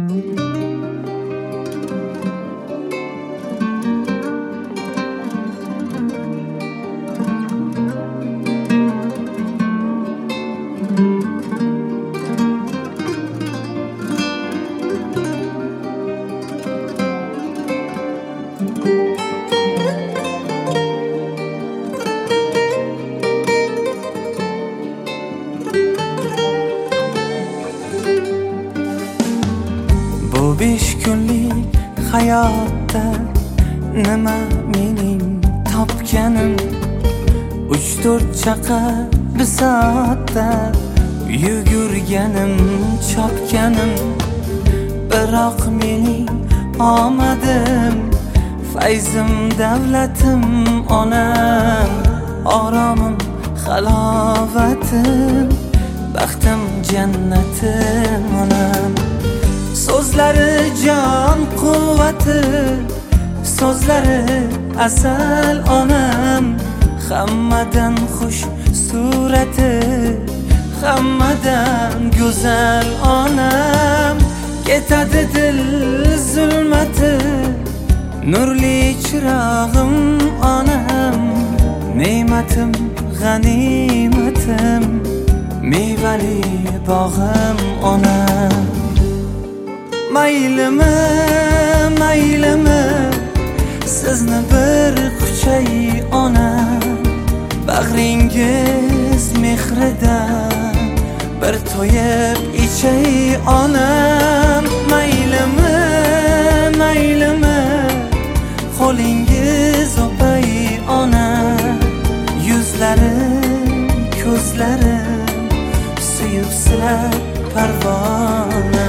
Bu 5 kunlik hayotda nima mening topganim? 3-4 chaqa bir soatda yugurganim, chopganim. Biroq mening omadim, fayzim, davlatim, onam, oromim, halovatim, baxtim, jannatim, onam. So'zlari jon quvvati, so'zlari asal, onam. Hammadan xush surati, hammadan go'zal, onam. Ketadi dil zulmati, nurli chirog'im, onam. Ne'matim, g'animatim, mevali bog'im, onam. Maylimi, maylimi, sizni bir quchay, onam. Bag'ringiz mehridan bir to'yib ichay, onam. Maylimi, maylimi, qo'lingiz o'pay, onam. Yuzlarim, ko'zlarim suyib silab parvona.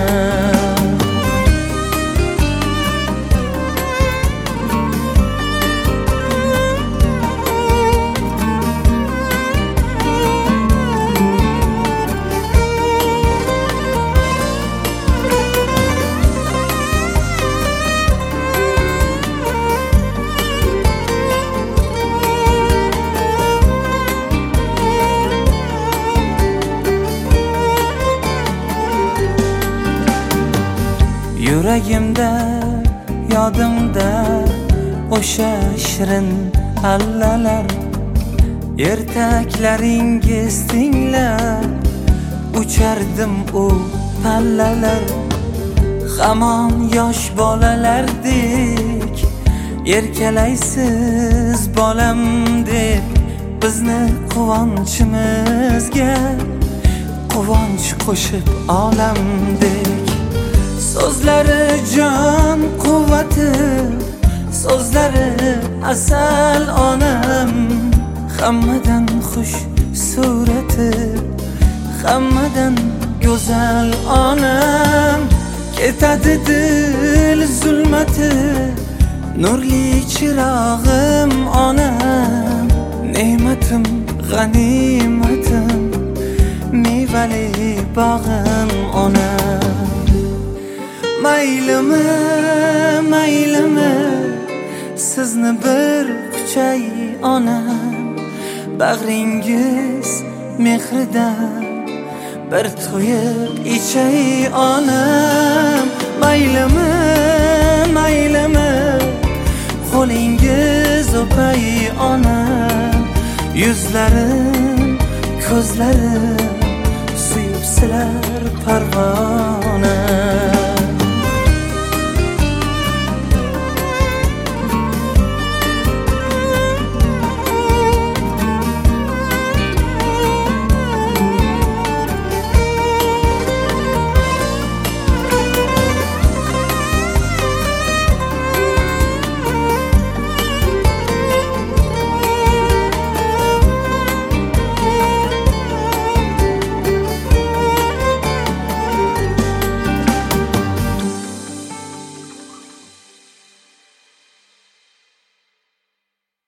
Yuragimda, yodimda o'sha shirin allalar. Ertaklaringiz tinglab uchardim u pallalar. Hamon yosh bolalardek erkalaysiz bolam deb, bizni quvonchimizga quvonch qo'shib olamdek. So'zlari jon quvvati, so'zlari asal, onam. Hammadan xush surati, hammadan go'zal, onam. Ketadi dil zulmati, nurli chirog'im, onam. Ne'matim, g'animatim, mevali bog'im, onam. Maylimi, maylimi, sizni bir quchay, onam. Bag'ringiz mehridan bir to'yib ichay, onam. Maylimi, maylimi, qo'lingiz o'pay, onam. Yuzlarim, ko'zlarim suyib silar parvona.